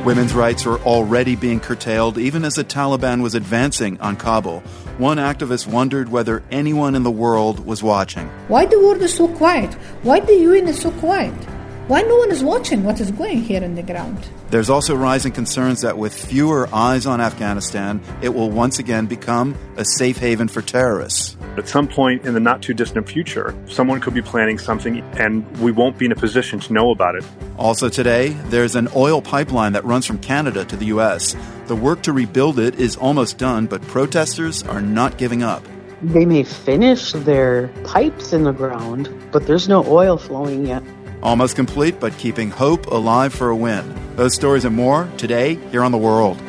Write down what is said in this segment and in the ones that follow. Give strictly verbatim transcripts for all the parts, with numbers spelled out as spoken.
Women's rights are already being curtailed, even as the Taliban was advancing on Kabul. One activist wondered whether anyone in the world was watching. Why the world is so quiet? Why the U N is so quiet? Why no one is watching what is going here in the ground? There's also rising concerns that with fewer eyes on Afghanistan, it will once again become a safe haven for terrorists. At some point in the not-too-distant future, someone could be planning something and we won't be in a position to know about it. Also today, there's an oil pipeline that runs from Canada to the U S. The work to rebuild it is almost done, but protesters are not giving up. They may finish their pipes in the ground, but there's no oil flowing yet. Almost complete, but keeping hope alive for a win. Those stories and more today here on The World.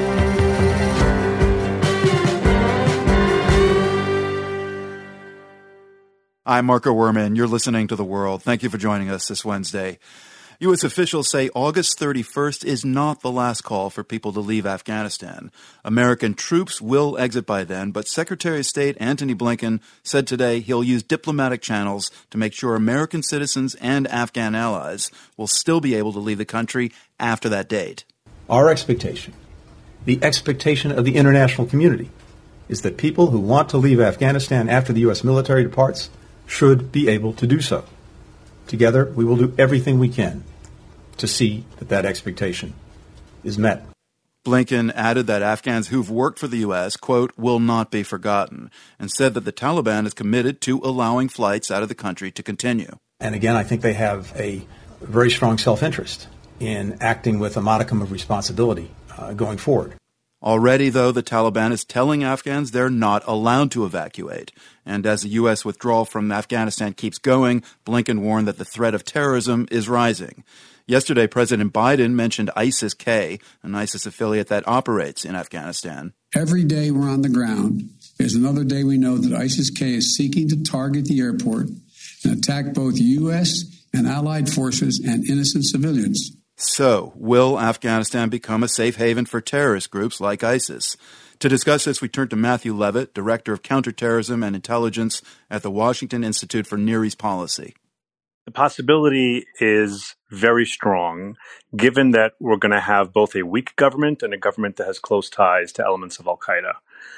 I'm Marco Werman. You're listening to The World. Thank you for joining us this Wednesday. U S officials say August thirty-first is not the last call for people to leave Afghanistan. American troops will exit by then, but Secretary of State Antony Blinken said today he'll use diplomatic channels to make sure American citizens and Afghan allies will still be able to leave the country after that date. Our expectation, the expectation of the international community, is that people who want to leave Afghanistan after the U S military departs should be able to do so. Together, we will do everything we can to see that that expectation is met. Blinken added that Afghans who've worked for the U S, quote, will not be forgotten, and said that the Taliban is committed to allowing flights out of the country to continue. And again, I think they have a very strong self-interest in acting with a modicum of responsibility uh, going forward. Already, though, the Taliban is telling Afghans they're not allowed to evacuate. And as the U S withdrawal from Afghanistan keeps going, Blinken warned that the threat of terrorism is rising. Yesterday, President Biden mentioned ISIS-K, an ISIS affiliate that operates in Afghanistan. Every day we're on the ground is another day we know that ISIS-K is seeking to target the airport and attack both U S and allied forces and innocent civilians. So, will Afghanistan become a safe haven for terrorist groups like ISIS? To discuss this, we turn to Matthew Levitt, Director of Counterterrorism and Intelligence at the Washington Institute for Near East Policy. The possibility is very strong, given that we're going to have both a weak government and a government that has close ties to elements of al-Qaeda.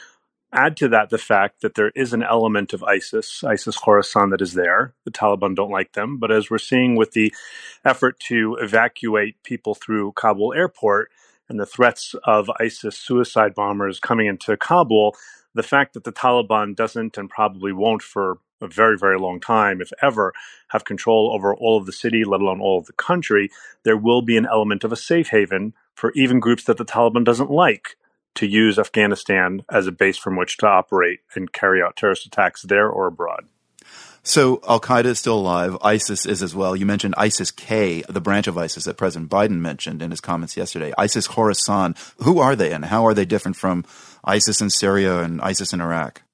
Add to that the fact that there is an element of ISIS, ISIS Khorasan, that is there. The Taliban don't like them. But as we're seeing with the effort to evacuate people through Kabul airport and the threats of ISIS suicide bombers coming into Kabul, the fact that the Taliban doesn't and probably won't for a very, very long time, if ever, have control over all of the city, let alone all of the country, there will be an element of a safe haven for even groups that the Taliban doesn't like to use Afghanistan as a base from which to operate and carry out terrorist attacks there or abroad. So al-Qaeda is still alive. ISIS is as well. You mentioned ISIS-K, the branch of ISIS that President Biden mentioned in his comments yesterday. ISIS Khorasan. Who are they and how are they different from ISIS in Syria and ISIS in Iraq?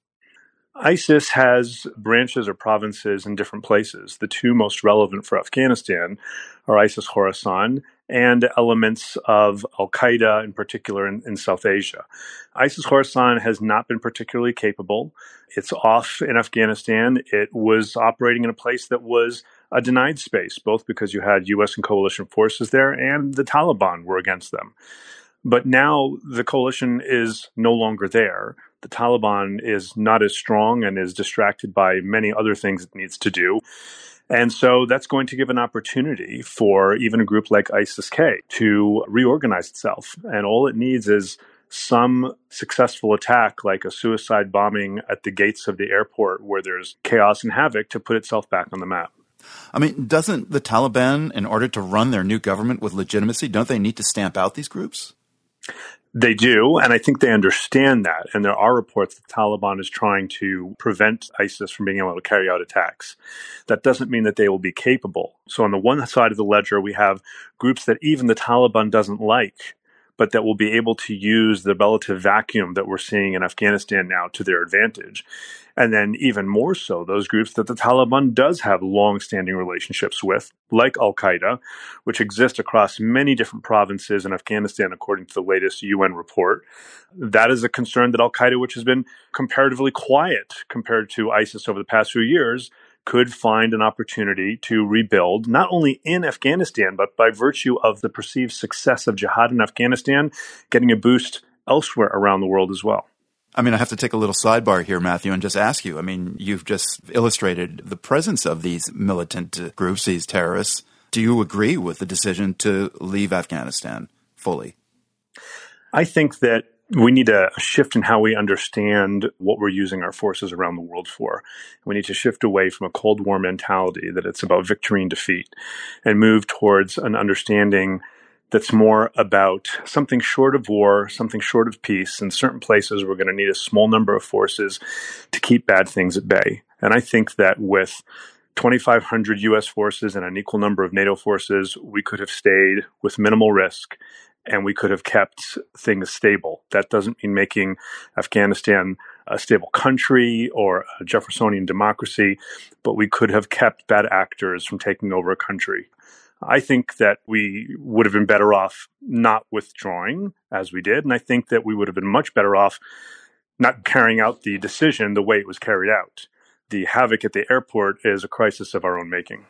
ISIS has branches or provinces in different places. The two most relevant for Afghanistan are ISIS Khorasan and elements of al-Qaeda, in particular in, in South Asia. ISIS Khorasan has not been particularly capable. It's off in Afghanistan. It was operating in a place that was a denied space, both because you had U S and coalition forces there and the Taliban were against them. But now the coalition is no longer there. The Taliban is not as strong and is distracted by many other things it needs to do. And so that's going to give an opportunity for even a group like ISIS-K to reorganize itself. And all it needs is some successful attack, like a suicide bombing at the gates of the airport where there's chaos and havoc, to put itself back on the map. I mean, doesn't the Taliban, in order to run their new government with legitimacy, don't they need to stamp out these groups? They do, and I think they understand that. And there are reports that the Taliban is trying to prevent ISIS from being able to carry out attacks. That doesn't mean that they will be capable. So on the one side of the ledger, we have groups that even the Taliban doesn't like, but that will be able to use the relative vacuum that we're seeing in Afghanistan now to their advantage. And then even more so, those groups that the Taliban does have long-standing relationships with, like al-Qaeda, which exist across many different provinces in Afghanistan, according to the latest U N report. That is a concern that al-Qaeda, which has been comparatively quiet compared to ISIS over the past few years, could find an opportunity to rebuild, not only in Afghanistan, but by virtue of the perceived success of jihad in Afghanistan, getting a boost elsewhere around the world as well. I mean, I have to take a little sidebar here, Matthew, and just ask you. I mean, you've just illustrated the presence of these militant groups, these terrorists. Do you agree with the decision to leave Afghanistan fully? I think that we need a shift in how we understand what we're using our forces around the world for. We need to shift away from a Cold War mentality that it's about victory and defeat and move towards an understanding that's more about something short of war, something short of peace. In certain places, we're going to need a small number of forces to keep bad things at bay. And I think that with twenty-five hundred U S forces and an equal number of NATO forces, we could have stayed with minimal risk and we could have kept things stable. That doesn't mean making Afghanistan a stable country or a Jeffersonian democracy, but we could have kept bad actors from taking over a country. I think that we would have been better off not withdrawing as we did, and I think that we would have been much better off not carrying out the decision the way it was carried out. The havoc at the airport is a crisis of our own making.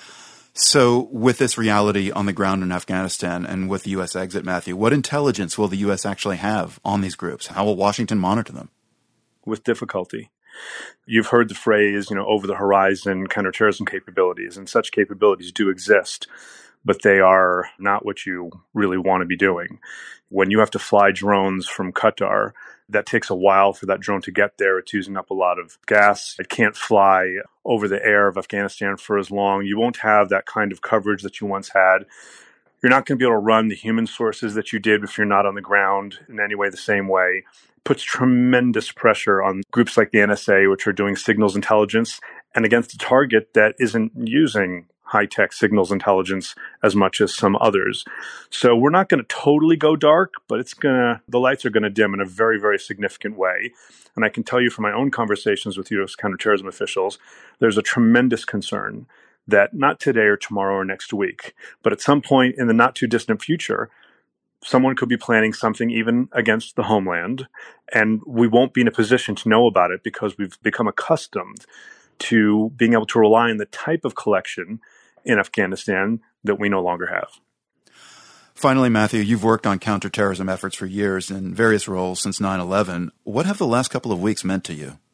So with this reality on the ground in Afghanistan and with the U S exit, Matthew, what intelligence will the U S actually have on these groups? How will Washington monitor them? With difficulty. You've heard the phrase, you know, over-the-horizon counterterrorism capabilities, and such capabilities do exist, but they are not what you really want to be doing. When you have to fly drones from Qatar, that takes a while for that drone to get there. It's using up a lot of gas. It can't fly over the air of Afghanistan for as long. You won't have that kind of coverage that you once had. You're not going to be able to run the human sources that you did if you're not on the ground in any way the same way. It puts tremendous pressure on groups like the N S A, which are doing signals intelligence, and against a target that isn't using high-tech signals intelligence as much as some others. So we're not going to totally go dark, but it's going to, the lights are going to dim in a very, very significant way. And I can tell you from my own conversations with U S counterterrorism officials, there's a tremendous concern that not today or tomorrow or next week, but at some point in the not too distant future, someone could be planning something even against the homeland, and we won't be in a position to know about it because we've become accustomed to being able to rely on the type of collection in Afghanistan that we no longer have. Finally, Matthew, you've worked on counterterrorism efforts for years in various roles since nine eleven. What have the last couple of weeks meant to you?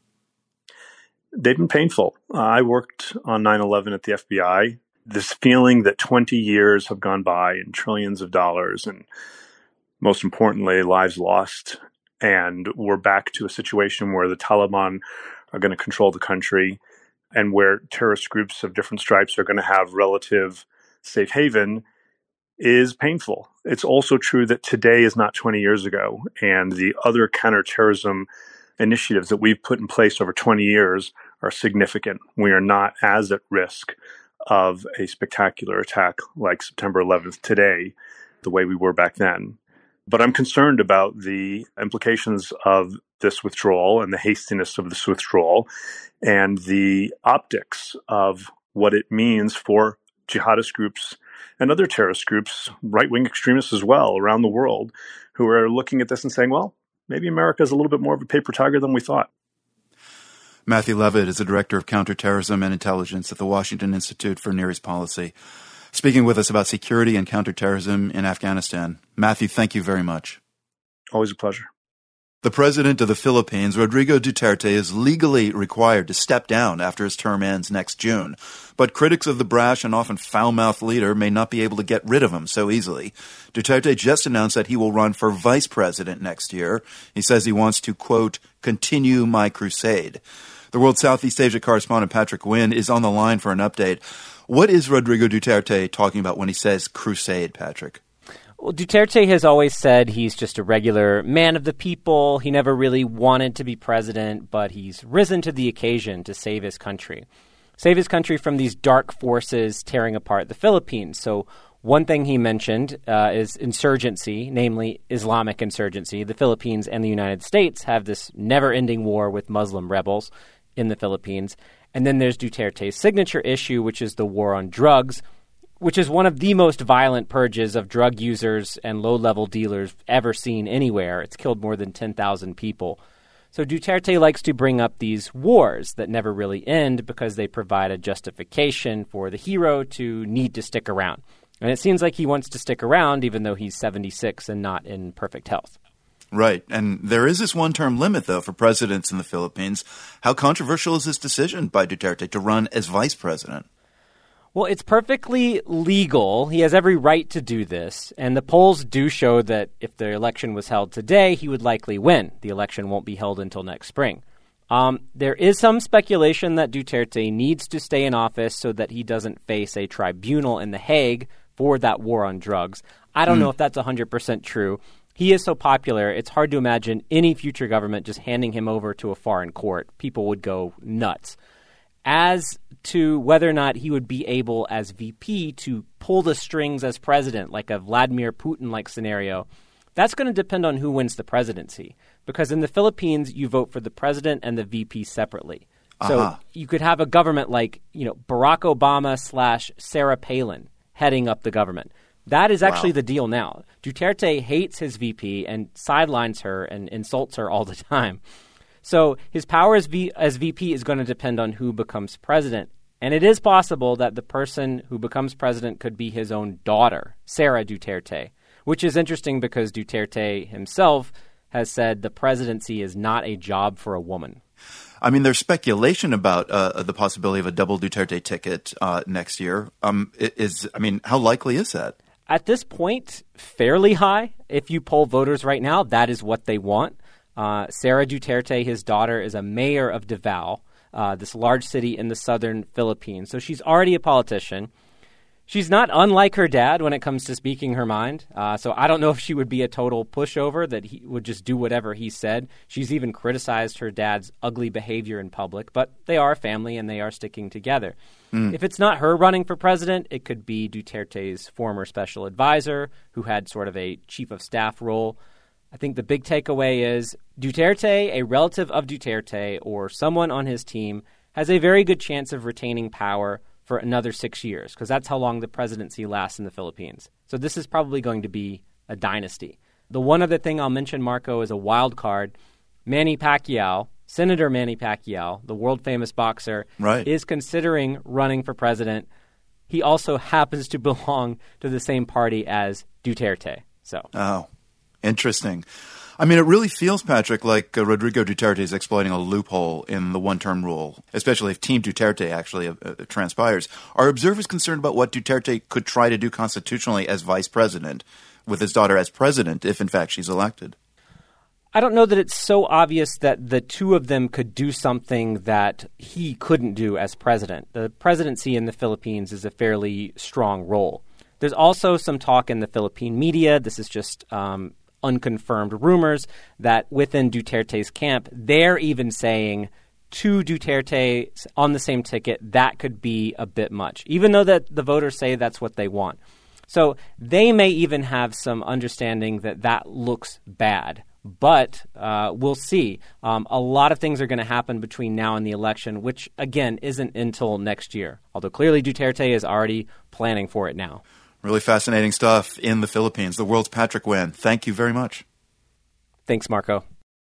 They've been painful. Uh, I worked on nine eleven at the F B I. This feeling that twenty years have gone by and trillions of dollars and, most importantly, lives lost. And we're back to a situation where the Taliban are going to control the country and where terrorist groups of different stripes are going to have relative safe haven is painful. It's also true that today is not twenty years ago, and the other counterterrorism initiatives that we've put in place over twenty years are significant. We are not as at risk of a spectacular attack like September eleventh today, the way we were back then. But I'm concerned about the implications of this withdrawal and the hastiness of this withdrawal and the optics of what it means for jihadist groups and other terrorist groups, right-wing extremists as well, around the world, who are looking at this and saying, well, maybe America is a little bit more of a paper tiger than we thought. Matthew Levitt is the Director of Counterterrorism and Intelligence at the Washington Institute for Near East Policy, speaking with us about security and counterterrorism in Afghanistan. Matthew, thank you very much. Always a pleasure. The president of the Philippines, Rodrigo Duterte, is legally required to step down after his term ends next June. But critics of the brash and often foul-mouthed leader may not be able to get rid of him so easily. Duterte just announced that he will run for vice president next year. He says he wants to, quote, continue my crusade. The World Southeast Asia correspondent Patrick Wynn is on the line for an update. What is Rodrigo Duterte talking about when he says crusade, Patrick? Well, Duterte has always said he's just a regular man of the people. He never really wanted to be president, but he's risen to the occasion to save his country. Save his country from these dark forces tearing apart the Philippines. So one thing he mentioned uh, is insurgency, namely Islamic insurgency. The Philippines and the United States have this never-ending war with Muslim rebels in the Philippines. And then there's Duterte's signature issue, which is the war on drugs, which is one of the most violent purges of drug users and low-level dealers ever seen anywhere. It's killed more than ten thousand people. So Duterte likes to bring up these wars that never really end because they provide a justification for the hero to need to stick around. And it seems like he wants to stick around even though he's seventy-six and not in perfect health. Right. And there is this one-term limit, though, for presidents in the Philippines. How controversial is this decision by Duterte to run as vice president? Well, it's perfectly legal. He has every right to do this. And the polls do show that if the election was held today, he would likely win. The election won't be held until next spring. Um, there is some speculation that Duterte needs to stay in office so that he doesn't face a tribunal in The Hague for that war on drugs. I don't mm. know if that's one hundred percent true. He is so popular, it's hard to imagine any future government just handing him over to a foreign court. People would go nuts. As to whether or not he would be able as V P to pull the strings as president, like a Vladimir Putin-like scenario, that's going to depend on who wins the presidency. Because in the Philippines, you vote for the president and the V P separately. So uh-huh. you could have a government like, you know, Barack Obama slash Sarah Palin heading up the government. That is actually wow. the deal now. Duterte hates his V P and sidelines her and insults her all the time. So his power as, v- as V P is going to depend on who becomes president. And it is possible that the person who becomes president could be his own daughter, Sara Duterte, which is interesting because Duterte himself has said the presidency is not a job for a woman. I mean, there's speculation about uh, the possibility of a double Duterte ticket uh, next year. Um, is I mean, how likely is that? At this point, fairly high. If you poll voters right now, that is what they want. Uh, Sara Duterte, his daughter, is a mayor of Davao, uh, this large city in the southern Philippines. So she's already a politician. She's not unlike her dad when it comes to speaking her mind. Uh, so I don't know if she would be a total pushover, that he would just do whatever he said. She's even criticized her dad's ugly behavior in public. But they are a family and they are sticking together. Mm. If it's not her running for president, it could be Duterte's former special advisor, who had sort of a chief of staff role. I think the big takeaway is Duterte, a relative of Duterte, or someone on his team, has a very good chance of retaining power for another six years, because that's how long the presidency lasts in the Philippines. So this is probably going to be a dynasty. The one other thing I'll mention, Marco, is a wild card. Manny Pacquiao, Senator Manny Pacquiao, the world-famous boxer, right. is considering running for president. He also happens to belong to the same party as Duterte. So, oh, interesting. I mean, it really feels, Patrick, like uh, Rodrigo Duterte is exploiting a loophole in the one-term rule, especially if Team Duterte actually uh, uh, transpires. Are observers concerned about what Duterte could try to do constitutionally as vice president, with his daughter as president, if in fact she's elected? I don't know that it's so obvious that the two of them could do something that he couldn't do as president. The presidency in the Philippines is a fairly strong role. There's also some talk in the Philippine media, this is just um, unconfirmed rumors, that within Duterte's camp, they're even saying two Duterte on the same ticket, that could be a bit much, even though that the voters say that's what they want. So they may even have some understanding that that looks bad. But uh, we'll see. Um, a lot of things are going to happen between now and the election, which, again, isn't until next year. Although clearly Duterte is already planning for it now. Really fascinating stuff in the Philippines. The world's Patrick Wen. Thank you very much. Thanks, Marco.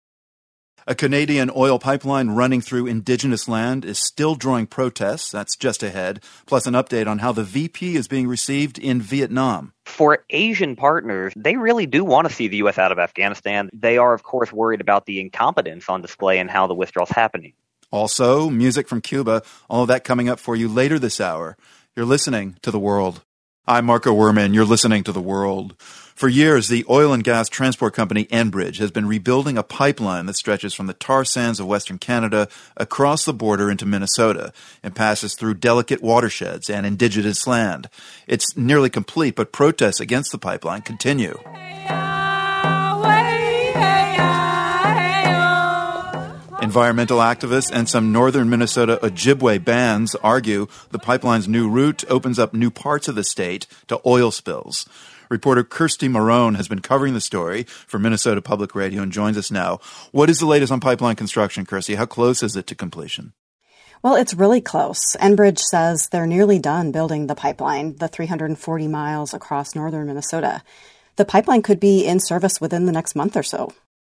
A Canadian oil pipeline running through indigenous land is still drawing protests. That's just ahead. Plus an update on how the V P is being received in Vietnam. For Asian partners, they really do want to see the U S out of Afghanistan. They are, of course, worried about the incompetence on display and how the withdrawal's happening. Also, music from Cuba. All of that coming up for you later this hour. You're listening to The World. I'm Marco Werman. You're listening to The World. For years, the oil and gas transport company Enbridge has been rebuilding a pipeline that stretches from the tar sands of Western Canada across the border into Minnesota and passes through delicate watersheds and indigenous land. It's nearly complete, but protests against the pipeline continue. Environmental activists and some northern Minnesota Ojibwe bands argue the pipeline's new route opens up new parts of the state to oil spills. Reporter Kirsty Marone has been covering the story for Minnesota Public Radio and joins us now. What is the latest on pipeline construction, Kirsty? How close is it to completion? Well, it's really close. Enbridge says they're nearly done building the pipeline, the three hundred forty miles across northern Minnesota. The pipeline could be in service within the next month or so.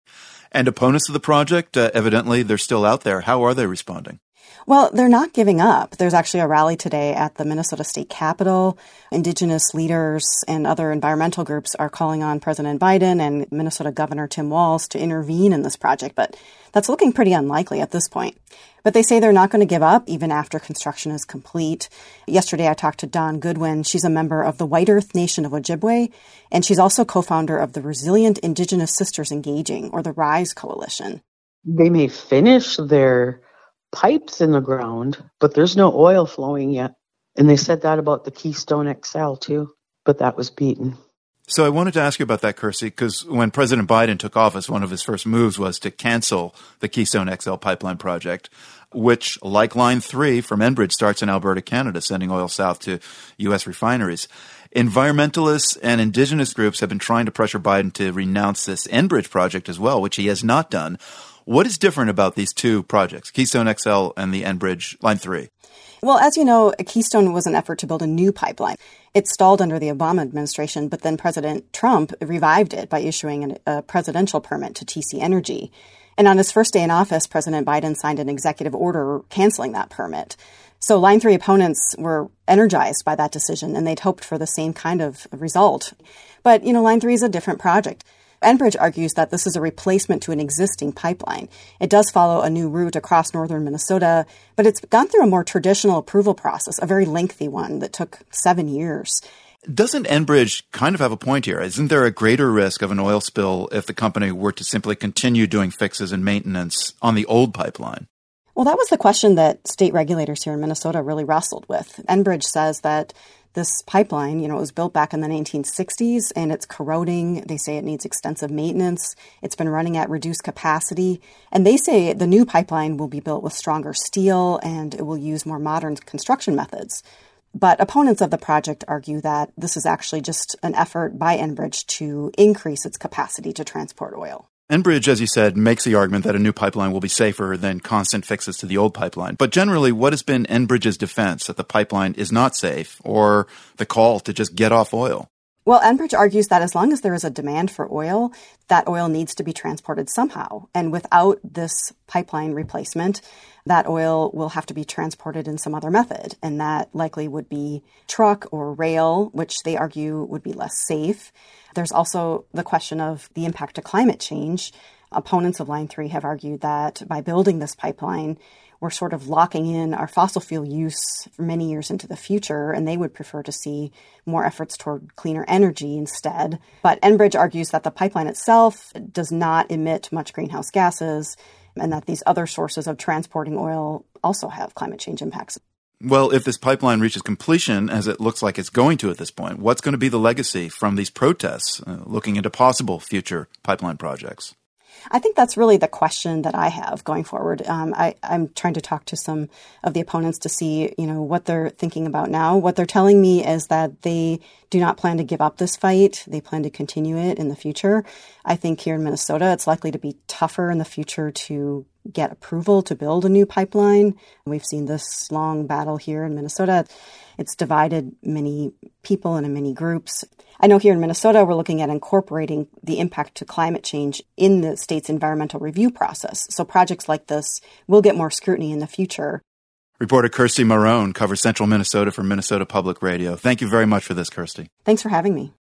And opponents of the project, uh, evidently, they're still out there. How are they responding? Well, they're not giving up. There's actually a rally today at the Minnesota State Capitol. Indigenous leaders and other environmental groups are calling on President Biden and Minnesota Governor Tim Walz to intervene in this project, but that's looking pretty unlikely at this point. But they say they're not going to give up even after construction is complete. Yesterday, I talked to Dawn Goodwin. She's a member of the White Earth Nation of Ojibwe, and she's also co-founder of the Resilient Indigenous Sisters Engaging, or the RISE Coalition. They may finish their pipes in the ground, but there's no oil flowing yet. And they said that about the Keystone X L too, but that was beaten. So I wanted to ask you about that, Kirsty, because when President Biden took office, one of his first moves was to cancel the Keystone X L pipeline project, which, like Line three from Enbridge, starts in Alberta, Canada, sending oil south to U S refineries. Environmentalists and indigenous groups have been trying to pressure Biden to renounce this Enbridge project as well, which he has not done. What is different about these two projects, Keystone X L and the Enbridge Line three? Well, as you know, Keystone was an effort to build a new pipeline. It stalled under the Obama administration, but then President Trump revived it by issuing an, a presidential permit to T C Energy. And on his first day in office, President Biden signed an executive order canceling that permit. So Line three opponents were energized by that decision, and they'd hoped for the same kind of result. But, you know, Line three is a different project. Enbridge argues that this is a replacement to an existing pipeline. It does follow a new route across northern Minnesota, but it's gone through a more traditional approval process, a very lengthy one that took seven years. Doesn't Enbridge kind of have a point here? Isn't there a greater risk of an oil spill if the company were to simply continue doing fixes and maintenance on the old pipeline? Well, that was the question that state regulators here in Minnesota really wrestled with. Enbridge says that this pipeline, you know, it was built back in the nineteen sixties and it's corroding. They say it needs extensive maintenance. It's been running at reduced capacity. And they say the new pipeline will be built with stronger steel and it will use more modern construction methods. But opponents of the project argue that this is actually just an effort by Enbridge to increase its capacity to transport oil. Enbridge, as you said, makes the argument that a new pipeline will be safer than constant fixes to the old pipeline. But generally, what has been Enbridge's defense that the pipeline is not safe or the call to just get off oil? Well, Enbridge argues that as long as there is a demand for oil, that oil needs to be transported somehow. And without this pipeline replacement, that oil will have to be transported in some other method. And that likely would be truck or rail, which they argue would be less safe. There's also the question of the impact to climate change. Opponents of Line three have argued that by building this pipeline, we're sort of locking in our fossil fuel use for many years into the future, and they would prefer to see more efforts toward cleaner energy instead. But Enbridge argues that the pipeline itself does not emit much greenhouse gases, and that these other sources of transporting oil also have climate change impacts. Well, if this pipeline reaches completion, as it looks like it's going to at this point, what's going to be the legacy from these protests uh, looking into possible future pipeline projects? I think that's really the question that I have going forward. Um, I, I'm trying to talk to some of the opponents to see, you know, what they're thinking about now. What they're telling me is that they do not plan to give up this fight. They plan to continue it in the future. I think here in Minnesota, it's likely to be tougher in the future to get approval to build a new pipeline. We've seen this long battle here in Minnesota. It's divided many people into many groups. I know here in Minnesota, we're looking at incorporating the impact to climate change in the state's environmental review process. So projects like this will get more scrutiny in the future. Reporter Kirsty Marone covers Central Minnesota for Minnesota Public Radio. Thank you very much for this, Kirsty. Thanks for having me.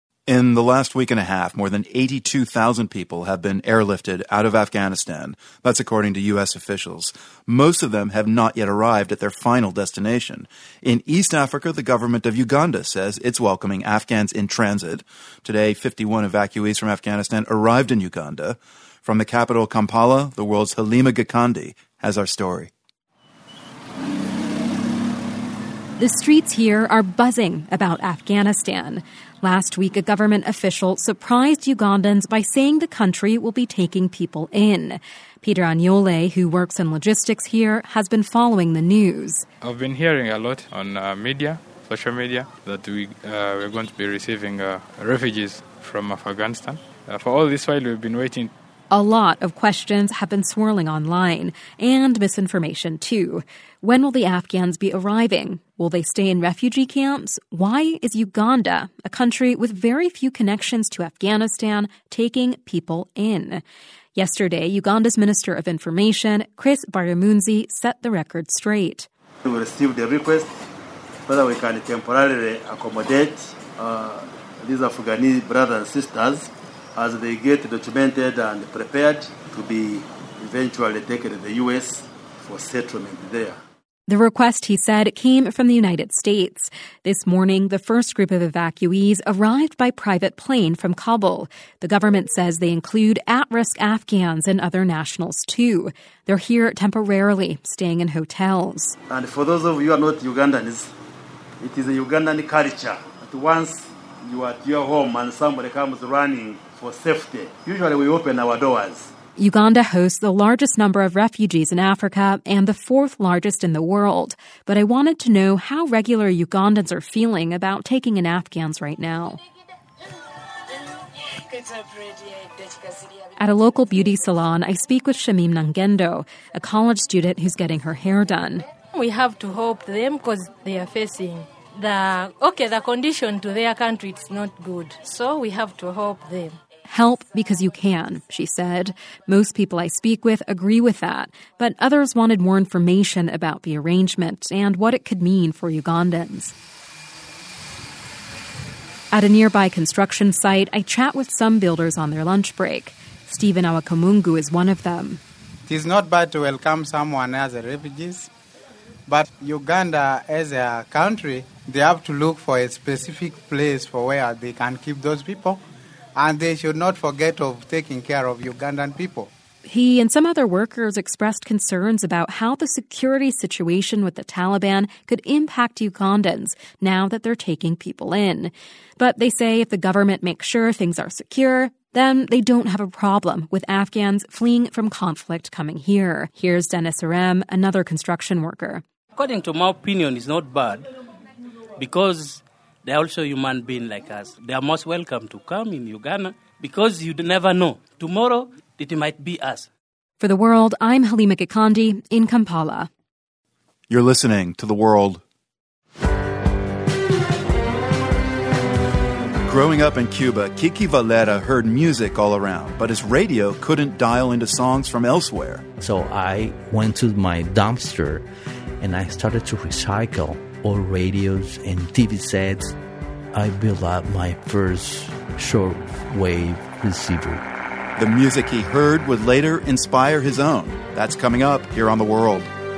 In the last week and a half, more than eighty-two thousand people have been airlifted out of Afghanistan. That's according to U S officials. Most of them have not yet arrived at their final destination. In East Africa, the government of Uganda says it's welcoming Afghans in transit. Today, fifty-one evacuees from Afghanistan arrived in Uganda. From the capital, Kampala, the world's Halima Gikandi has our story. The streets here are buzzing about Afghanistan. Last week, a government official surprised Ugandans by saying the country will be taking people in. Peter Agnole, who works in logistics here, has been following the news. I've been hearing a lot on uh, media, social media, that we, uh, we're going to be receiving uh, refugees from Afghanistan. Uh, for all this while, we've been waiting. A lot of questions have been swirling online, and misinformation too. When will the Afghans be arriving? Will they stay in refugee camps? Why is Uganda, a country with very few connections to Afghanistan, taking people in? Yesterday, Uganda's Minister of Information, Chris Baryamunzi, set the record straight. We received the request whether we can temporarily accommodate uh, these Afghani brothers and sisters as they get documented and prepared to be eventually taken to the U S for settlement there. The request, he said, came from the United States. This morning, the first group of evacuees arrived by private plane from Kabul. The government says they include at-risk Afghans and other nationals, too. They're here temporarily, staying in hotels. And for those of you who are not Ugandans, it is a Ugandan culture that once you are at your home and somebody comes running for safety, usually we open our doors. Uganda hosts the largest number of refugees in Africa and the fourth largest in the world. But I wanted to know how regular Ugandans are feeling about taking in Afghans right now. At a local beauty salon, I speak with Shamim Nangendo, a college student who's getting her hair done. We have to help them because they are facing the, okay, the condition to their country is not good. So we have to help them. Help because you can, she said. Most people I speak with agree with that, but others wanted more information about the arrangement and what it could mean for Ugandans. At a nearby construction site, I chat with some builders on their lunch break. Stephen Awakamungu is one of them. It is not bad to welcome someone as a refugees, but Uganda as a country, they have to look for a specific place for where they can keep those people. And they should not forget of taking care of Ugandan people. He and some other workers expressed concerns about how the security situation with the Taliban could impact Ugandans now that they're taking people in. But they say if the government makes sure things are secure, then they don't have a problem with Afghans fleeing from conflict coming here. Here's Dennis Arem, another construction worker. According to my opinion, it's not bad because they're also human beings like us. They are most welcome to come in Uganda because you never know. Tomorrow, it might be us. For The World, I'm Halima Gikandi in Kampala. You're listening to The World. Growing up in Cuba, Kiki Valera heard music all around, but his radio couldn't dial into songs from elsewhere. So I went to my dumpster and I started to recycle all radios and T V sets. I built up my first shortwave receiver. The music he heard would later inspire his own. That's coming up here on The World.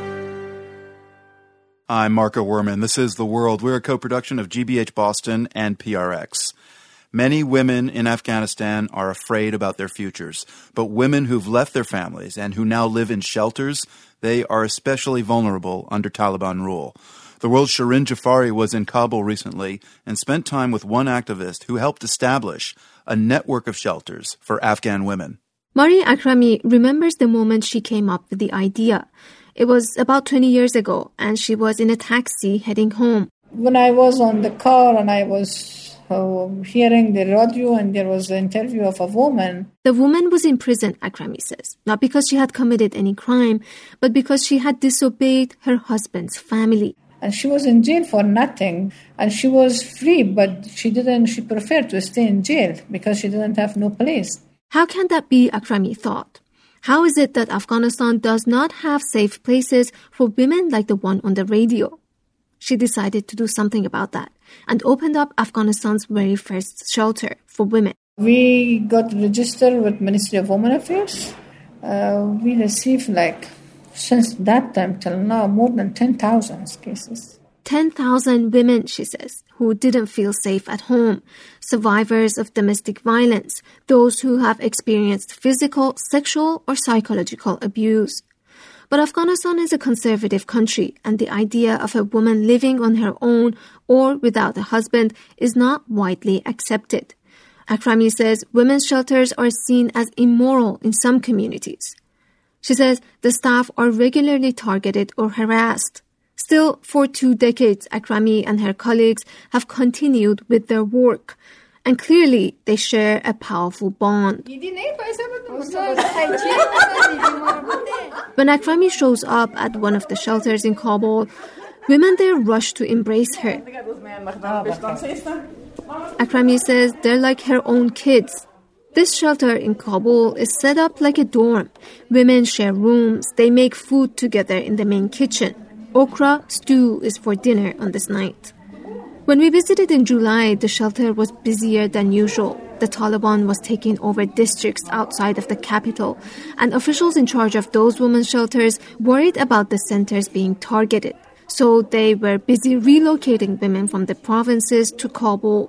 I'm Marco Werman. This is The World. We're a co-production of G B H Boston and P R X. Many women in Afghanistan are afraid about their futures, but women who've left their families and who now live in shelters, they are especially vulnerable under Taliban rule. The World's Shirin Jafari was in Kabul recently and spent time with one activist who helped establish a network of shelters for Afghan women. Mari Akrami remembers the moment she came up with the idea. It was about twenty years ago, and she was in a taxi heading home. When I was on the car and I was uh, hearing the radio and there was an interview of a woman. The woman was in prison, Akrami says, not because she had committed any crime, but because she had disobeyed her husband's family. And she was in jail for nothing. And she was free, but she didn't, she preferred to stay in jail because she didn't have no place. How can that be, Akrami thought? How is it that Afghanistan does not have safe places for women like the one on the radio? She decided to do something about that and opened up Afghanistan's very first shelter for women. We got registered with Ministry of Women Affairs. Uh, we received like, since that time till now, more than ten thousand cases. ten thousand women, she says, who didn't feel safe at home, survivors of domestic violence, those who have experienced physical, sexual, or psychological abuse. But Afghanistan is a conservative country, and the idea of a woman living on her own or without a husband is not widely accepted. Akrami says women's shelters are seen as immoral in some communities. She says the staff are regularly targeted or harassed. Still, for two decades, Akrami and her colleagues have continued with their work. And clearly, they share a powerful bond. When Akrami shows up at one of the shelters in Kabul, women there rush to embrace her. Akrami says they're like her own kids. This shelter in Kabul is set up like a dorm. Women share rooms. They make food together in the main kitchen. Okra stew is for dinner on this night. When we visited in July, the shelter was busier than usual. The Taliban was taking over districts outside of the capital, and officials in charge of those women's shelters worried about the centers being targeted. So they were busy relocating women from the provinces to Kabul.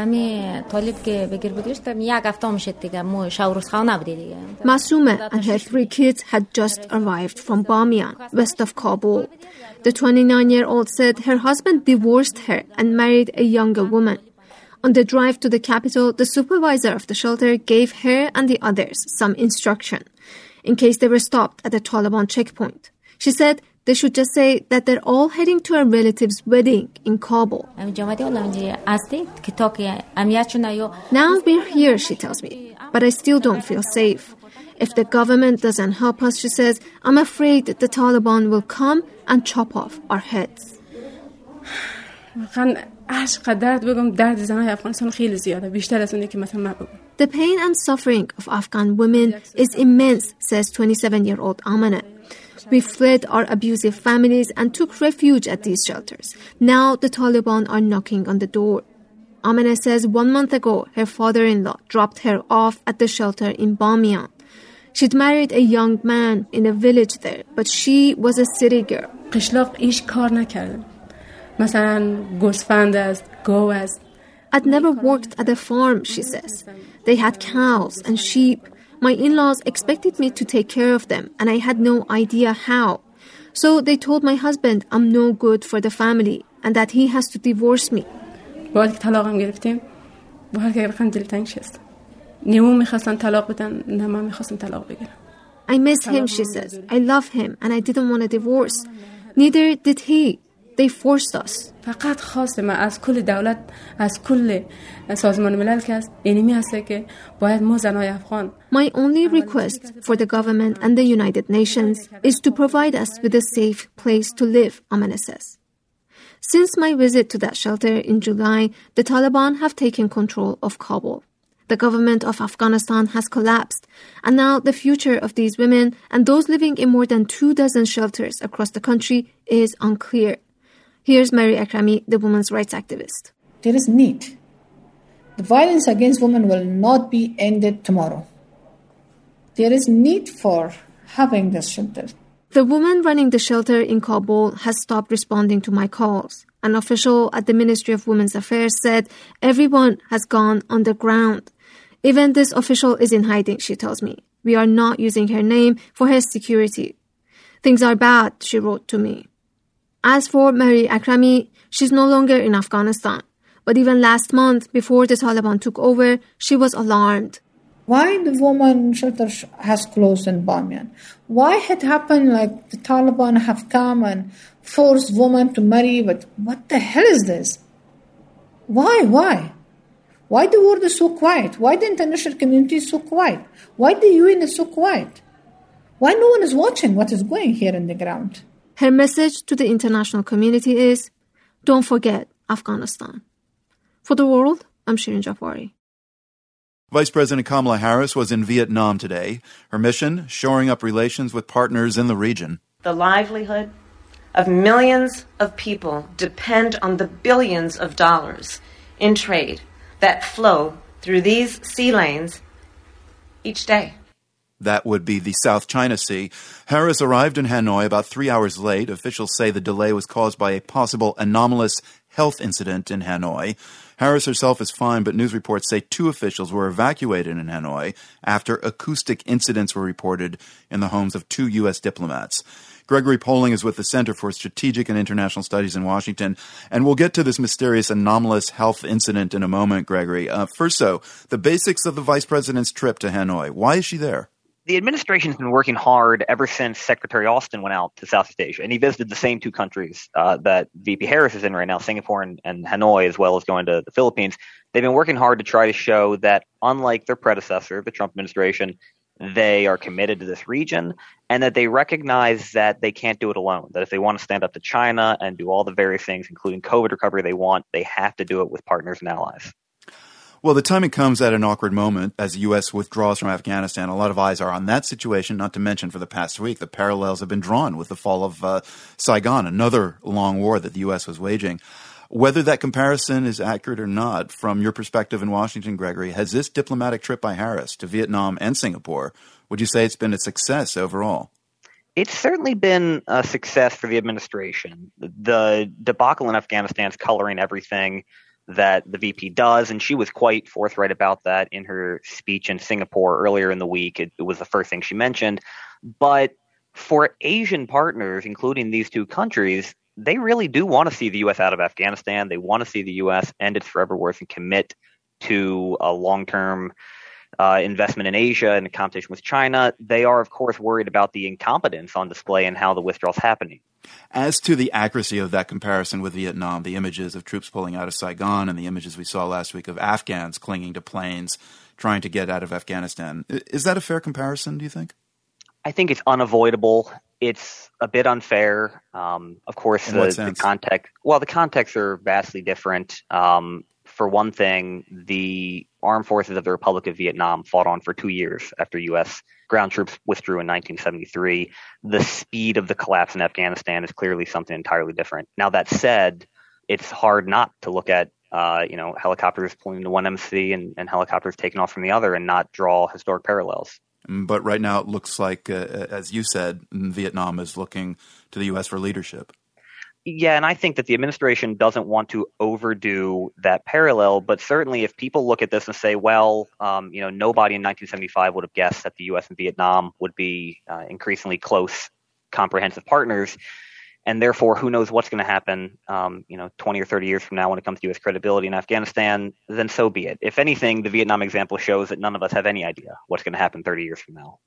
Masume and her three kids had just arrived from Bamiyan, west of Kabul. The twenty-nine-year-old said her husband divorced her and married a younger woman. On the drive to the capital, the supervisor of the shelter gave her and the others some instruction in case they were stopped at a Taliban checkpoint. She said they should just say that they're all heading to a relative's wedding in Kabul. Now we're here, she tells me, but I still don't feel safe. If the government doesn't help us, she says, I'm afraid that the Taliban will come and chop off our heads. The pain and suffering of Afghan women is immense, says twenty-seven-year-old Amana. We fled our abusive families and took refuge at these shelters. Now the Taliban are knocking on the door. Amina says one month ago, her father-in-law dropped her off at the shelter in Bamiyan. She'd married a young man in a village there, but she was a city girl. I'd never worked at a farm, she says. They had cows and sheep. My in-laws expected me to take care of them, and I had no idea how. So they told my husband I'm no good for the family and that he has to divorce me. I miss him, she says. I love him, and I didn't want a divorce. Neither did he. They forced us. My only request for the government and the United Nations is to provide us with a safe place to live, Amana says. Since my visit to that shelter in July, the Taliban have taken control of Kabul. The government of Afghanistan has collapsed, and now the future of these women and those living in more than two dozen shelters across the country is unclear. Here's Mary Akrami, the women's rights activist. There is need. The violence against women will not be ended tomorrow. There is need for having this shelter. The woman running the shelter in Kabul has stopped responding to my calls. An official at the Ministry of Women's Affairs said everyone has gone underground. Even this official is in hiding, she tells me. We are not using her name for her security. Things are bad, she wrote to me. As for Mary Akrami, she's no longer in Afghanistan. But even last month, before the Taliban took over, she was alarmed. Why the woman shelter has closed in Bamiyan? Why it happened like the Taliban have come and forced women to marry? But what the hell is this? Why? Why? Why the world is so quiet? Why the international community is so quiet? Why the U N is so quiet? Why no one is watching what is going here in the ground? Her message to the international community is, don't forget Afghanistan. For the world, I'm Shirin Jafari. Vice President Kamala Harris was in Vietnam today. Her mission, shoring up relations with partners in the region. The livelihood of millions of people depend on the billions of dollars in trade that flow through these sea lanes each day. That would be the South China Sea. Harris arrived in Hanoi about three hours late. Officials say the delay was caused by a possible anomalous health incident in Hanoi. Harris herself is fine, but news reports say two officials were evacuated in Hanoi after acoustic incidents were reported in the homes of two U S diplomats. Gregory Poling is with the Center for Strategic and International Studies in Washington, and we'll get to this mysterious anomalous health incident in a moment, Gregory. Uh, first, so, the basics of the vice president's trip to Hanoi. Why is she there? The administration's been working hard ever since Secretary Austin went out to Southeast Asia, and he visited the same two countries uh, that V P Harris is in right now, Singapore and, and Hanoi, as well as going to the Philippines. They've been working hard to try to show that, unlike their predecessor, the Trump administration, they are committed to this region and that they recognize that they can't do it alone, that if they want to stand up to China and do all the various things, including COVID recovery they want, they have to do it with partners and allies. Well, the timing comes at an awkward moment as the U S withdraws from Afghanistan. A lot of eyes are on that situation, not to mention for the past week, the parallels have been drawn with the fall of uh, Saigon, another long war that the U S was waging. Whether that comparison is accurate or not, from your perspective in Washington, Gregory, has this diplomatic trip by Harris to Vietnam and Singapore, would you say it's been a success overall? It's certainly been a success for the administration. The debacle in Afghanistan is coloring everything that the V P does, and she was quite forthright about that in her speech in Singapore earlier in the week. It, it was the first thing she mentioned. But for Asian partners, including these two countries, they really do want to see the U S out of Afghanistan. They want to see the U S end its forever wars and commit to a long-term uh, investment in Asia and the competition with China. They are, of course, worried about the incompetence on display and how the withdrawal is happening. As to the accuracy of that comparison with Vietnam, the images of troops pulling out of Saigon and the images we saw last week of Afghans clinging to planes trying to get out of Afghanistan, is that a fair comparison, do you think? I think it's unavoidable. It's a bit unfair. Um, of course, In the, what the sense? context. Well, the contexts are vastly different. Um, for one thing, the armed forces of the Republic of Vietnam fought on for two years after U S ground troops withdrew in nineteen seventy-three. The speed of the collapse in Afghanistan is clearly something entirely different. Now, that said, it's hard not to look at uh, you know helicopters pulling into one embassy and, and helicopters taking off from the other and not draw historic parallels. But right now it looks like, uh, as you said, Vietnam is looking to the U S for leadership. Yeah, and I think that the administration doesn't want to overdo that parallel, but certainly if people look at this and say, well, um, you know, nobody in nineteen seventy-five would have guessed that the U S and Vietnam would be uh, increasingly close, comprehensive partners, and therefore who knows what's going to happen, um, you know, twenty or thirty years from now when it comes to U S credibility in Afghanistan, then so be it. If anything, the Vietnam example shows that none of us have any idea what's going to happen thirty years from now.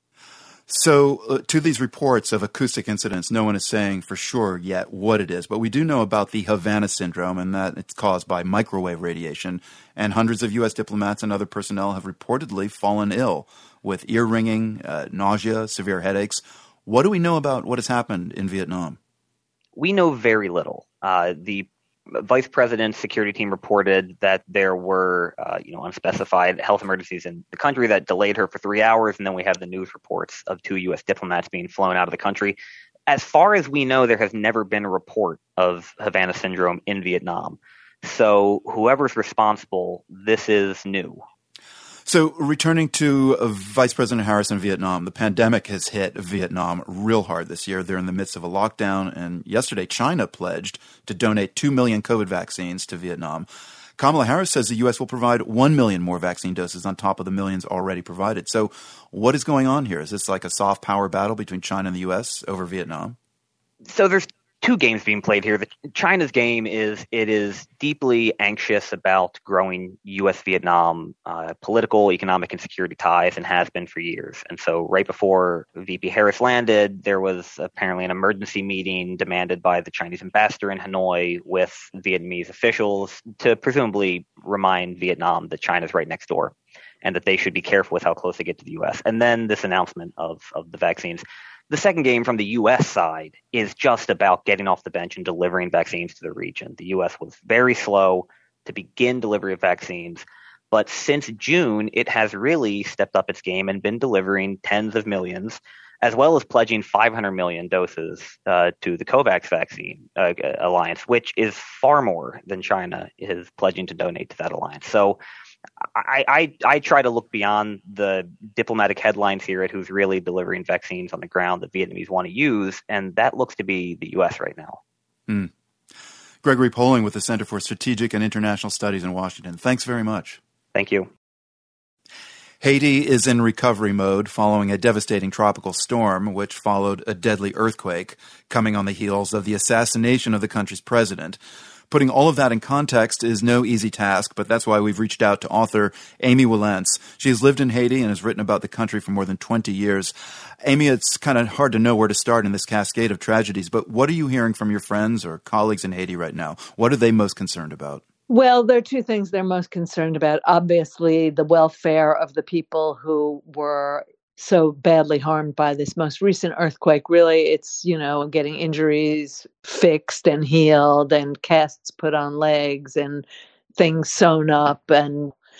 So uh, to these reports of acoustic incidents, no one is saying for sure yet what it is, but we do know about the Havana syndrome and that it's caused by microwave radiation, and hundreds of U S diplomats and other personnel have reportedly fallen ill with ear ringing, uh, nausea, severe headaches. What do we know about what has happened in Vietnam? We know very little. Uh, the vice president's security team reported that there were, uh, you know, unspecified health emergencies in the country that delayed her for three hours. And then we have the news reports of two U S diplomats being flown out of the country. As far as we know, there has never been a report of Havana syndrome in Vietnam. So whoever's responsible, this is new. So returning to uh, Vice President Harris in Vietnam, the pandemic has hit Vietnam real hard this year. They're in the midst of a lockdown, and yesterday China pledged to donate two million COVID vaccines to Vietnam. Kamala Harris says the U S will provide one million more vaccine doses on top of the millions already provided. So what is going on here? Is this like a soft power battle between China and the U S over Vietnam? So there's two games being played here. The, China's game is it is deeply anxious about growing U S Vietnam uh, political, economic, and security ties, and has been for years. And so right before V P Harris landed, there was apparently an emergency meeting demanded by the Chinese ambassador in Hanoi with Vietnamese officials to presumably remind Vietnam that China's right next door and that they should be careful with how close they get to the U S. And then this announcement of, of the vaccines. The second game from the U S side is just about getting off the bench and delivering vaccines to the region. The U S was very slow to begin delivery of vaccines, but since June, it has really stepped up its game and been delivering tens of millions, as well as pledging five hundred million doses uh, to the COVAX vaccine uh, alliance, which is far more than China is pledging to donate to that alliance. So I, I, I try to look beyond the diplomatic headlines here at who's really delivering vaccines on the ground that Vietnamese want to use, and that looks to be the U S right now. Mm. Gregory Poling with the Center for Strategic and International Studies in Washington. Thanks very much. Thank you. Haiti is in recovery mode following a devastating tropical storm, which followed a deadly earthquake, coming on the heels of the assassination of the country's president. Putting all of that in context is no easy task, but that's why we've reached out to author Amy Wilentz. She has lived in Haiti and has written about the country for more than twenty years. Amy, it's kind of hard to know where to start in this cascade of tragedies, but what are you hearing from your friends or colleagues in Haiti right now? What are they most concerned about? Well, there are two things they're most concerned about. Obviously, the welfare of the people who were so badly harmed by this most recent earthquake. Really, it's, you know, getting injuries fixed and healed and casts put on legs and things sewn up. And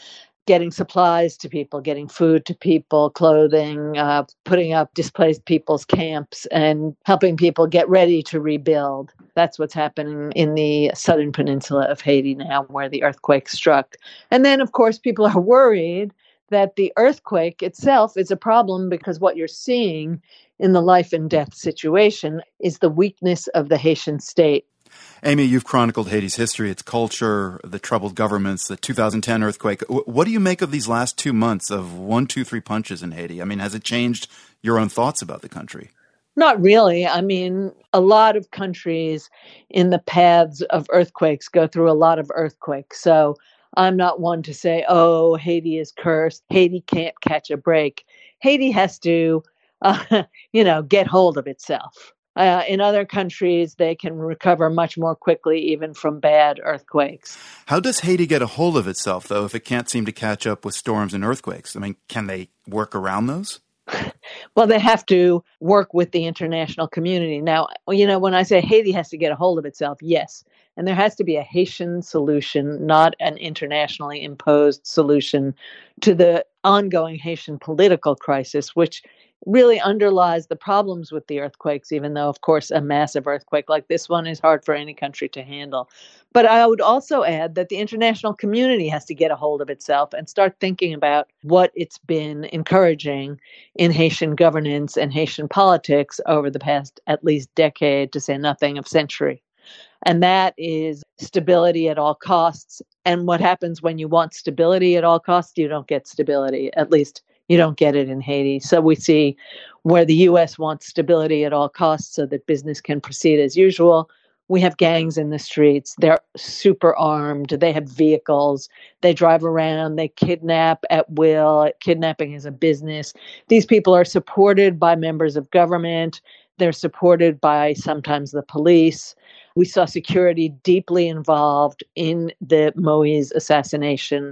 getting supplies to people, getting food to people, clothing, uh, putting up displaced people's camps, and helping people get ready to rebuild. That's what's happening in the southern peninsula of Haiti now, where the earthquake struck. And then, of course, people are worried that the earthquake itself is a problem because what you're seeing in the life and death situation is the weakness of the Haitian state. Amy, you've chronicled Haiti's history, its culture, the troubled governments, the two thousand ten earthquake. What do you make of these last two months of one, two, three punches in Haiti? I mean, has it changed your own thoughts about the country? Not really. I mean, a lot of countries in the paths of earthquakes go through a lot of earthquakes. So I'm not one to say, oh, Haiti is cursed. Haiti can't catch a break. Haiti has to, uh, you know, get hold of itself. Uh, in other countries, they can recover much more quickly, even from bad earthquakes. How does Haiti get a hold of itself, though, if it can't seem to catch up with storms and earthquakes? I mean, can they work around those? Well, they have to work with the international community. Now, you know, when I say Haiti has to get a hold of itself, yes. And there has to be a Haitian solution, not an internationally imposed solution to the ongoing Haitian political crisis, which really underlies the problems with the earthquakes, even though, of course, a massive earthquake like this one is hard for any country to handle. But I would also add that the international community has to get a hold of itself and start thinking about what it's been encouraging in Haitian governance and Haitian politics over the past at least decade, to say nothing of century. And that is stability at all costs. And what happens when you want stability at all costs? You don't get stability, at least you don't get it in Haiti. So we see where the U S wants stability at all costs so that business can proceed as usual. We have gangs in the streets. They're super armed. They have vehicles. They drive around. They kidnap at will. Kidnapping is a business. These people are supported by members of government. They're supported by sometimes the police. We saw security deeply involved in the Moise assassination.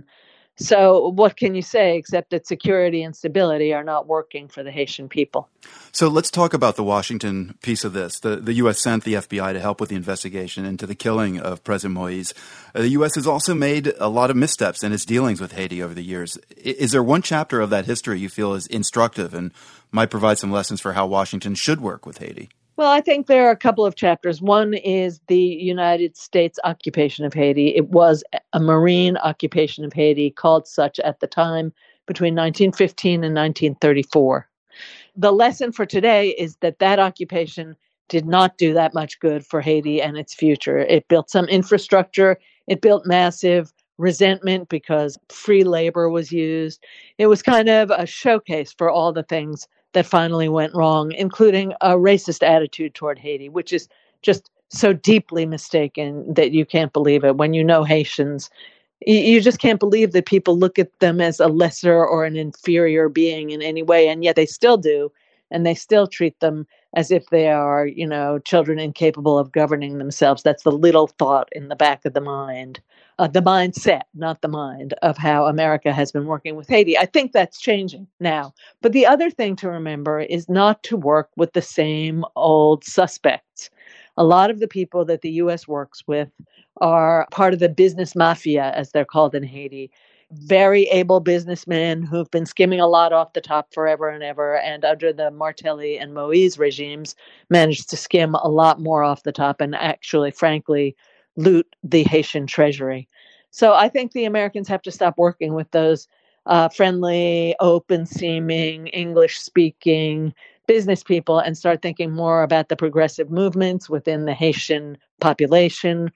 So what can you say except that security and stability are not working for the Haitian people? So let's talk about the Washington piece of this. The, the U S sent the F B I to help with the investigation into the killing of President Moise. Uh, the U S has also made a lot of missteps in its dealings with Haiti over the years. I, is there one chapter of that history you feel is instructive and might provide some lessons for how Washington should work with Haiti? Well, I think there are a couple of chapters. One is the United States occupation of Haiti. It was a Marine occupation of Haiti, called such at the time, between nineteen fifteen and nineteen thirty-four. The lesson for today is that that occupation did not do that much good for Haiti and its future. It built some infrastructure. It built massive resentment because free labor was used. It was kind of a showcase for all the things that finally went wrong, including a racist attitude toward Haiti, which is just so deeply mistaken that you can't believe it. When you know Haitians, you just can't believe that people look at them as a lesser or an inferior being in any way, and yet they still do, and they still treat them as if they are, you know, children incapable of governing themselves. That's the little thought in the back of the mind. Uh, the mindset, not the mind, of how America has been working with Haiti. I think that's changing now. But the other thing to remember is not to work with the same old suspects. A lot of the people that the U S works with are part of the business mafia, as they're called in Haiti. Very able businessmen who've been skimming a lot off the top forever and ever, and under the Martelly and Moise regimes managed to skim a lot more off the top and actually, frankly, loot the Haitian treasury. So I think the Americans have to stop working with those uh, friendly, open-seeming, English-speaking business people and start thinking more about the progressive movements within the Haitian population,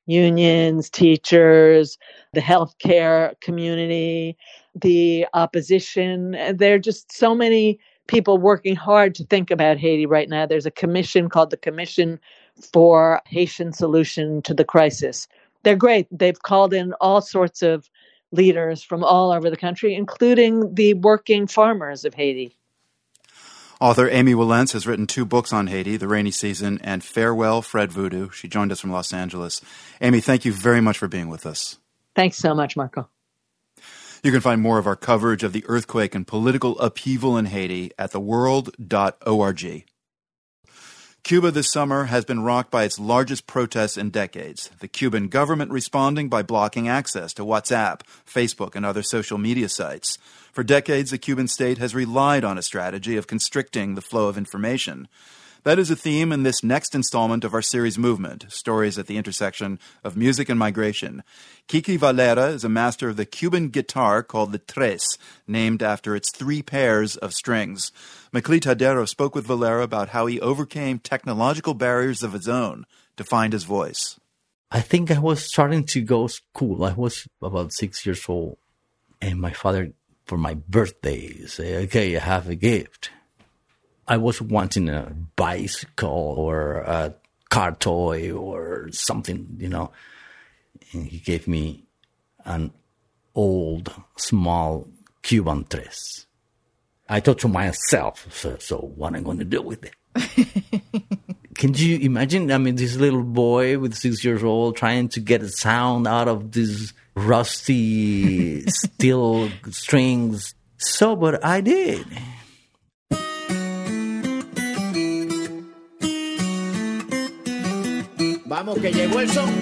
unions, teachers, the healthcare community, the opposition. There are just so many people working hard to think about Haiti right now. There's a commission called the Commission for Haitian Solution to the Crisis. They're great. They've called in all sorts of leaders from all over the country, including the working farmers of Haiti. Author Amy Wilentz has written two books on Haiti, The Rainy Season and Farewell, Fred Voodoo. She joined us from Los Angeles. Amy, thank you very much for being with us. Thanks so much, Marco. You can find more of our coverage of the earthquake and political upheaval in Haiti at the world dot org. Cuba this summer has been rocked by its largest protests in decades. The Cuban government responding by blocking access to WhatsApp, Facebook, and other social media sites. For decades, the Cuban state has relied on a strategy of constricting the flow of information. That is a theme in this next installment of our series Movement, stories at the intersection of music and migration. Kiki Valera is a master of the Cuban guitar called the tres, named after its three pairs of strings. Macli Tadero spoke with Valera about how he overcame technological barriers of his own to find his voice. I think I was starting to go to school. I was about six years old, and my father, for my birthday, said, okay, I have a gift. I was wanting a bicycle or a car toy or something, you know. And he gave me an old, small Cuban tres. I thought to myself, so, so what am I going to do with it? Can you imagine? I mean, this little boy with six years old trying to get a sound out of these rusty steel strings. So, but I did. Vamos, que llegó el son.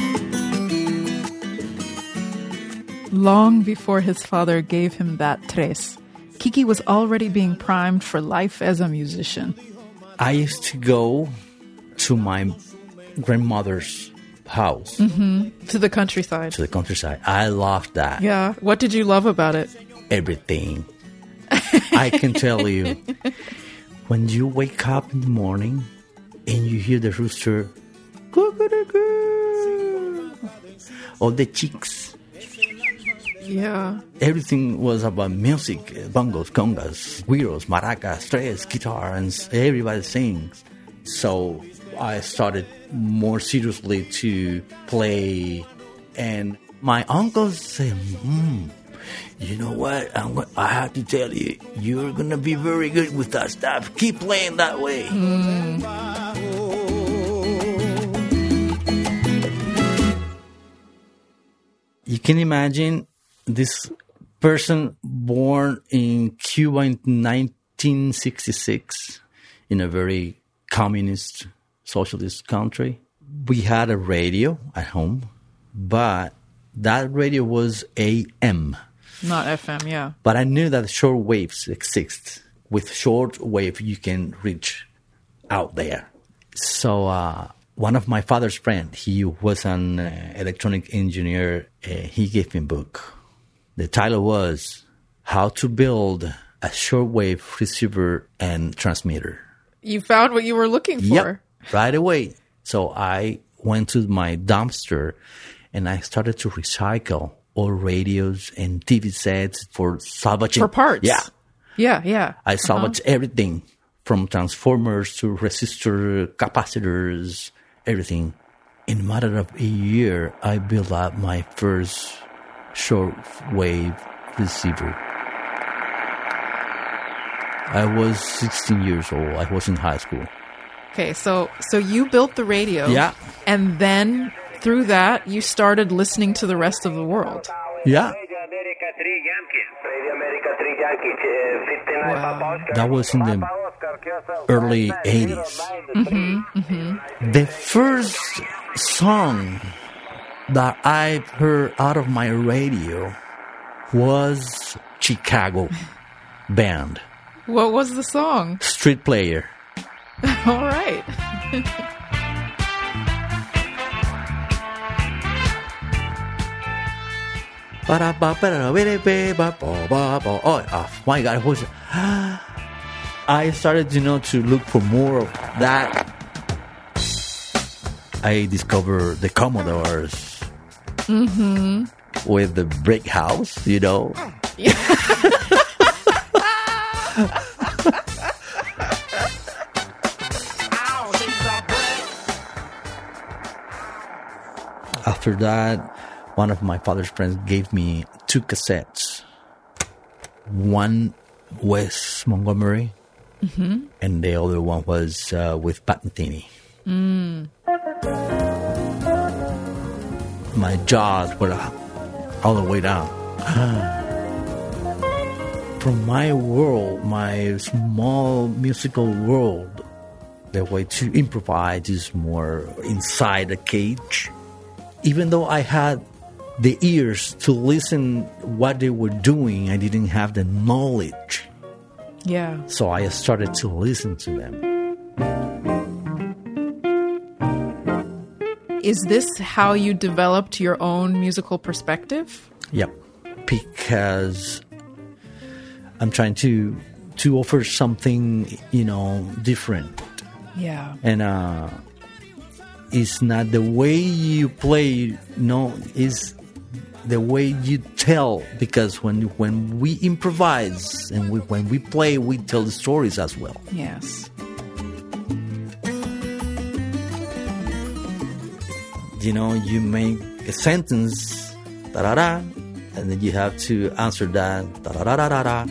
Long before his father gave him that tres, Kiki was already being primed for life as a musician. I used to go to my grandmother's house. Mm-hmm. To the countryside. To the countryside. I loved that. Yeah. What did you love about it? Everything. I can tell you. When you wake up in the morning and you hear the rooster, all the chicks. Yeah. Everything was about music, bongos, congas, güiros, maracas, tres, guitar, and everybody sings. So I started more seriously to play, and my uncles said, hmm, you know what, I'm, I have to tell you, you're going to be very good with that stuff. Keep playing that way. Mm. You can imagine this person born in Cuba in nineteen sixty-six in a very communist, socialist country. We had a radio at home, but that radio was A M. Not F M, yeah. But I knew that short waves exist. With short wave, you can reach out there. So uh, one of my father's friends, he was an uh, electronic engineer. Uh, he gave me a book. The title was How to Build a Shortwave Receiver and Transmitter. You found what you were looking for. Yep, right away. So I went to my dumpster and I started to recycle all radios and T V sets for salvaging. For parts. Yeah. Yeah, yeah. I salvaged uh-huh. everything from transformers to resistor, capacitors, everything. In a matter of a year, I built up my first shortwave receiver. I was sixteen years old. I was in high school. Okay, so so you built the radio. Yeah. And then through that, you started listening to the rest of the world. Yeah. Wow. That was in the early eighties. Mm-hmm, mm-hmm. The first song that I heard out of my radio was Chicago band. What was the song? Street Player. All right. Oh my God! It was, I started, you know, to look for more of that. I discovered the Commodores mm-hmm. with the brick house, you know. After that, one of my father's friends gave me two cassettes. One Wes Montgomery, mm-hmm. and the other one was uh, with Pat Metheny. Mm. My jaws were all the way down. From my world, my small musical world, the way to improvise is more inside a cage. Even though I had the ears to listen what they were doing, I didn't have the knowledge. Yeah. So I started to listen to them. Is this how you developed your own musical perspective? Yep. Because I'm trying to to offer something, you know, different. Yeah. And uh, it's not the way you play, no, it's the way you tell. Because when when we improvise and we, when we play, we tell the stories as well. Yes. You know, you make a sentence, da-da-da, and then you have to answer that, da-da-da-da-da-da.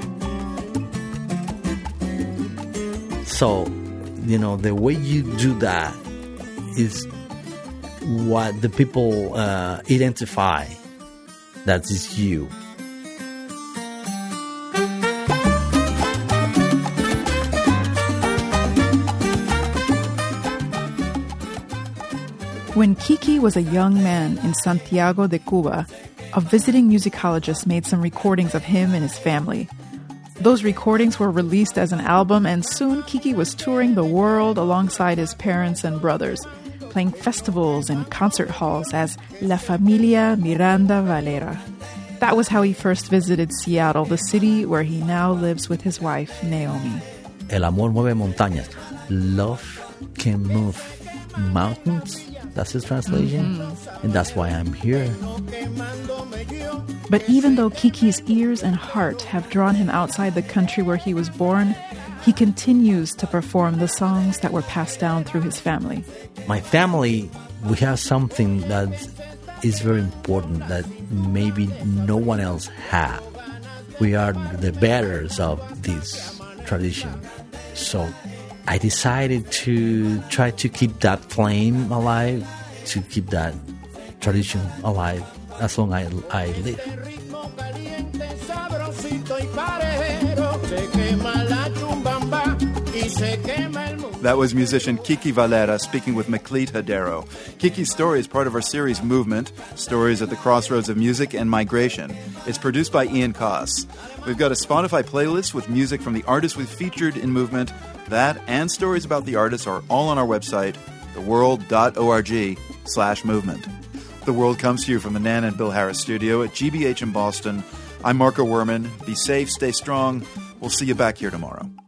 So, you know, the way you do that is what the people uh, identify that is you. When Kiki was a young man in Santiago de Cuba, a visiting musicologist made some recordings of him and his family. Those recordings were released as an album, and soon Kiki was touring the world alongside his parents and brothers, playing festivals and concert halls as La Familia Miranda Valera. That was how he first visited Seattle, the city where he now lives with his wife, Naomi. El amor mueve montañas. Love can move mountains. That's his translation. Mm-hmm. And that's why I'm here. But even though Kiki's ears and heart have drawn him outside the country where he was born, he continues to perform the songs that were passed down through his family. My family, we have something that is very important that maybe no one else has. We are the bearers of this tradition. So I decided to try to keep that flame alive, to keep that tradition alive as long as I, I live. That was musician Kiki Valera speaking with Meclete Hadero. Kiki's story is part of our series Movement, Stories at the Crossroads of Music and Migration. It's produced by Ian Koss. We've got a Spotify playlist with music from the artists we've featured in Movement. That and stories about the artists are all on our website, theworld.org slash movement. The World comes to you from the Nana and Bill Harris studio at G B H in Boston. I'm Marco Werman. Be safe, stay strong. We'll see you back here tomorrow.